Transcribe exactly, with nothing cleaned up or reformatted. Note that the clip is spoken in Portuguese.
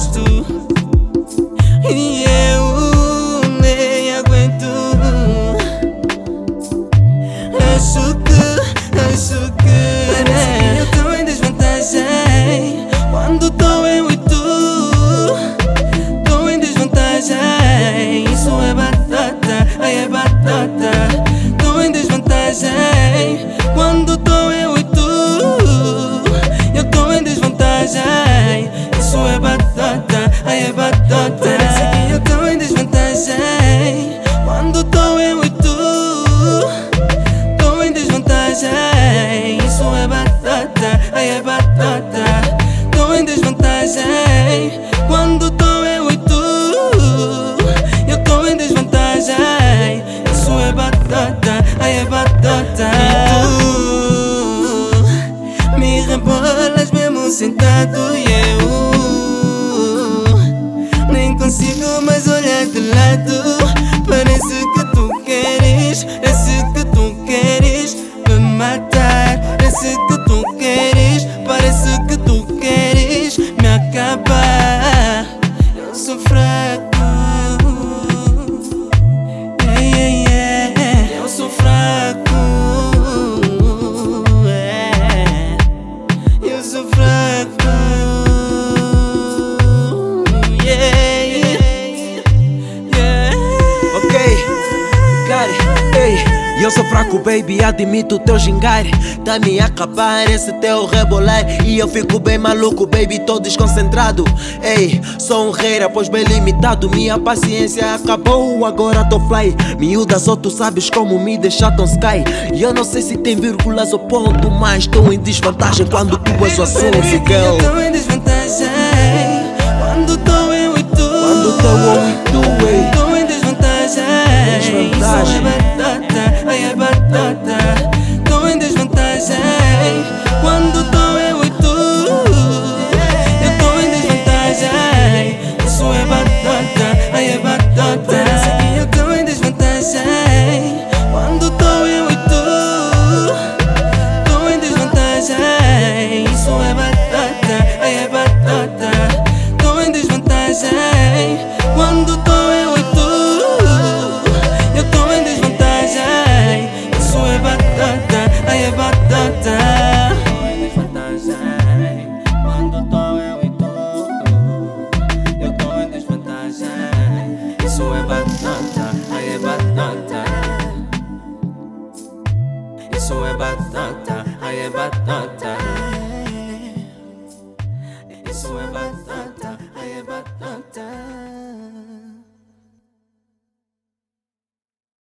gosto e eu nem aguento. Acho que, acho que né? Eu tô em desvantagem quando tô eu e tu. Tô em desvantagem, isso é batata, ai é batata. Tô em desvantagem quando tô eu e tu. Eu tô em desvantagem, isso é batata, ai é batata. Parece que eu tô em desvantagem quando tô eu e tu. Tô em desvantagem, isso é batata, ai é batata. Tô em desvantagem quando tô eu e tu. Eu tô em desvantagem, isso é batata, ai é batata. E tu me rebolas mesmo sentado e eu nem consigo mais olhar de lado. Parece que tu queres, parece que tu queres me matar. Parece que tu queres, parece que tu queres me acabar. Eu sou fraco, yeah, yeah, yeah. Eu sou fraco, yeah. Eu sou fraco, yeah, yeah, yeah. Ok, got it, ei. Eu sou fraco, baby, admito o teu gingar. Tá me acabar esse teu rebolar. E eu fico bem maluco, baby, tô desconcentrado. Ei, sou um rei, pois bem limitado. Minha paciência acabou, agora tô fly. Miúda, só tu sabes como me deixar tão sky. E eu não sei se tem vírgulas ou ponto, mas tô em desvantagem quando tu és o assunto, girl. Eu tô em desvantagem quando tô eu e tu. Quando tô eu e tu, ei. Tô em desvantagem, Desvantagem. isso é batata, ai é batata. Tô em desvantagem quando tô eu e tu. Eu tô em desvantagem, isso é batata, ai é batata. Parece que eu tô em desvantagem quando tô eu e tu. Tô em desvantagem, isso é batata, ai é batata. Tô em desvantagem quando tô eu e tu. Eu tô em desvantagem, isso é batata, ai é batata. Tô em desvantagem quando tô eu e tu. Eu tô em desvantagem, isso é batata, ai é batata. Isso é batata, ai é batata.